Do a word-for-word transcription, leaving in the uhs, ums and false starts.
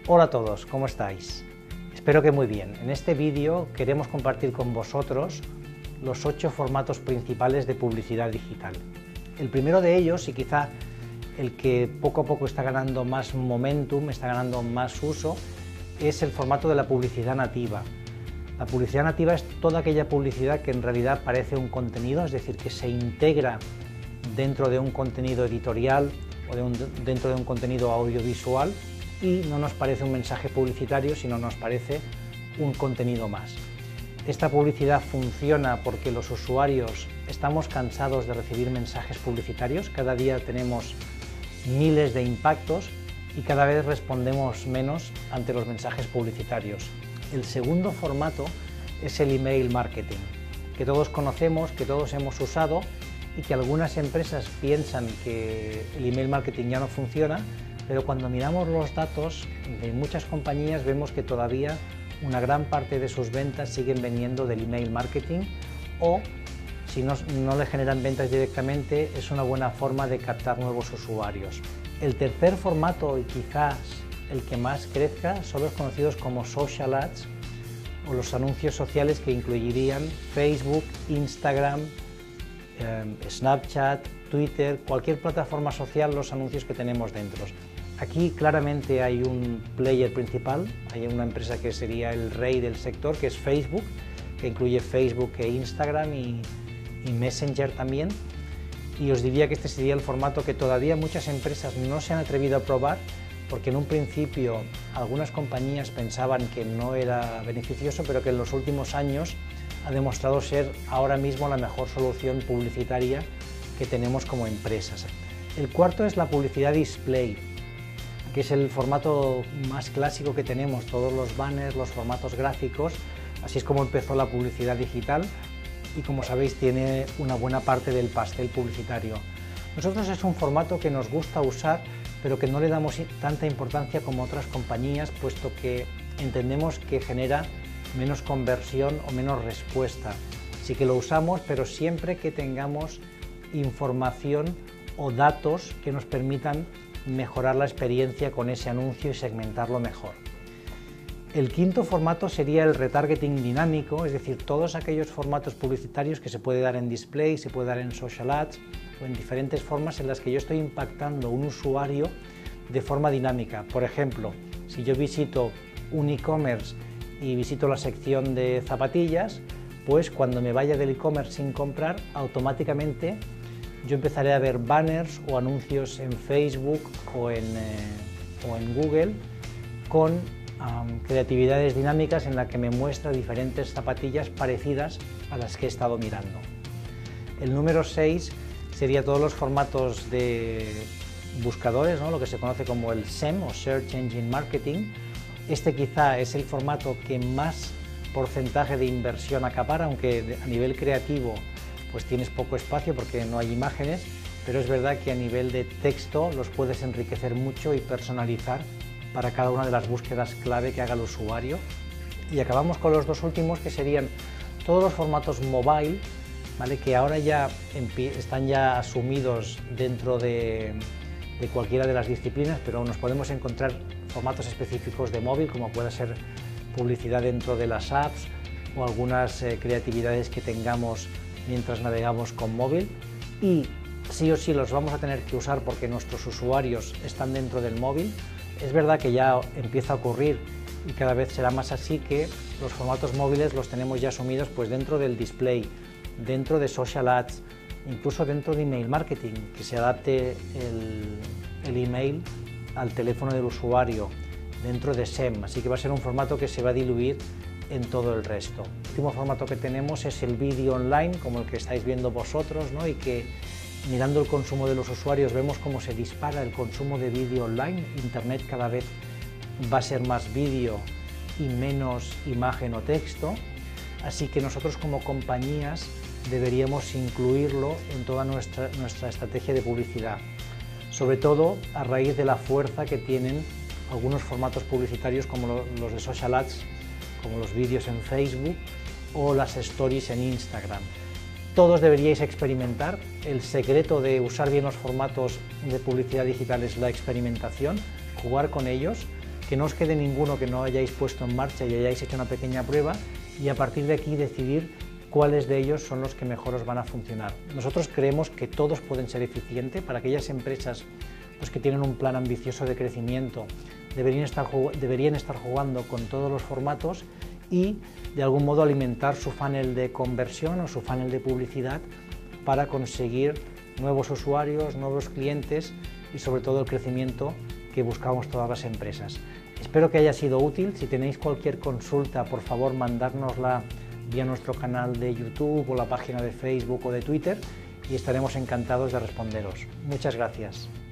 Hola a todos, ¿cómo estáis? Espero que muy bien. En este vídeo queremos compartir con vosotros los ocho formatos principales de publicidad digital. El primero de ellos, y quizá el que poco a poco está ganando más momentum, está ganando más uso, es el formato de la publicidad nativa. La publicidad nativa es toda aquella publicidad que en realidad parece un contenido, es decir, que se integra dentro de un contenido editorial o de un, dentro de un contenido audiovisual y no nos parece un mensaje publicitario, sino nos parece un contenido más. Esta publicidad funciona porque los usuarios estamos cansados de recibir mensajes publicitarios, cada día tenemos miles de impactos y cada vez respondemos menos ante los mensajes publicitarios. El segundo formato es el email marketing, que todos conocemos, que todos hemos usado y que algunas empresas piensan que el email marketing ya no funciona, pero cuando miramos los datos de muchas compañías vemos que todavía una gran parte de sus ventas siguen viniendo del email marketing o si no, no le generan ventas directamente es una buena forma de captar nuevos usuarios. El tercer formato y quizás el que más crezca son los conocidos como social ads o los anuncios sociales que incluirían Facebook, Instagram, eh, Snapchat, Twitter, cualquier plataforma social, los anuncios que tenemos dentro. Aquí claramente hay un player principal, hay una empresa que sería el rey del sector, que es Facebook, que incluye Facebook e Instagram y, y Messenger también. Y os diría que este sería el formato que todavía muchas empresas no se han atrevido a probar, porque en un principio algunas compañías pensaban que no era beneficioso, pero que en los últimos años ha demostrado ser ahora mismo la mejor solución publicitaria que tenemos como empresas. El cuarto es la publicidad display, que es el formato más clásico que tenemos, todos los banners, los formatos gráficos, así es como empezó la publicidad digital y como sabéis tiene una buena parte del pastel publicitario. Nosotros es un formato que nos gusta usar, pero que no le damos tanta importancia como otras compañías, puesto que entendemos que genera menos conversión o menos respuesta. Sí que lo usamos, pero siempre que tengamos información o datos que nos permitan mejorar la experiencia con ese anuncio y segmentarlo mejor. El quinto formato sería el retargeting dinámico, es decir, todos aquellos formatos publicitarios que se puede dar en display, se puede dar en social ads o en diferentes formas en las que yo estoy impactando a un usuario de forma dinámica. Por ejemplo, si yo visito un e-commerce y visito la sección de zapatillas, pues cuando me vaya del e-commerce sin comprar, automáticamente yo empezaré a ver banners o anuncios en Facebook o en, eh, o en Google con um, creatividades dinámicas en la que me muestra diferentes zapatillas parecidas a las que he estado mirando. El número seis sería todos los formatos de buscadores, ¿no? Lo que se conoce como el S E M o Search Engine Marketing. Este quizá es el formato que más porcentaje de inversión acapara, aunque a nivel creativo pues tienes poco espacio porque no hay imágenes, pero es verdad que a nivel de texto los puedes enriquecer mucho y personalizar para cada una de las búsquedas clave que haga el usuario. Y acabamos con los dos últimos, que serían todos los formatos mobile, ¿vale? Que ahora ya están ya asumidos dentro de, de cualquiera de las disciplinas, pero nos podemos encontrar formatos específicos de móvil, como puede ser publicidad dentro de las apps o algunas eh, creatividades que tengamos mientras navegamos con móvil, y sí o sí los vamos a tener que usar porque nuestros usuarios están dentro del móvil. Es verdad que ya empieza a ocurrir y cada vez será más así, que los formatos móviles los tenemos ya asumidos pues dentro del display, dentro de social ads, incluso dentro de email marketing, que se adapte el, el email al teléfono del usuario, dentro de S E M, así que va a ser un formato que se va a diluir en todo el resto. El último formato que tenemos es el vídeo online, como el que estáis viendo vosotros, ¿no? Y que mirando el consumo de los usuarios vemos cómo se dispara el consumo de vídeo online. Internet cada vez va a ser más vídeo y menos imagen o texto, así que nosotros como compañías deberíamos incluirlo en toda nuestra, nuestra estrategia de publicidad, sobre todo a raíz de la fuerza que tienen algunos formatos publicitarios como lo, los de social ads, como los vídeos en Facebook o las stories en Instagram. Todos deberíais experimentar. El secreto de usar bien los formatos de publicidad digital es la experimentación, jugar con ellos. que no os quede ninguno que no hayáis puesto en marcha y hayáis hecho una pequeña prueba, y a partir de aquí decidir cuáles de ellos son los que mejor os van a funcionar. Nosotros creemos que todos pueden ser eficientes. Para aquellas empresas pues, que tienen un plan ambicioso de crecimiento, deberían estar, deberían estar jugando con todos los formatos y de algún modo alimentar su funnel de conversión o su funnel de publicidad para conseguir nuevos usuarios, nuevos clientes y sobre todo el crecimiento que buscamos todas las empresas. Espero que haya sido útil. Si tenéis cualquier consulta, por favor mandárnosla vía nuestro canal de YouTube o la página de Facebook o de Twitter y estaremos encantados de responderos. Muchas gracias.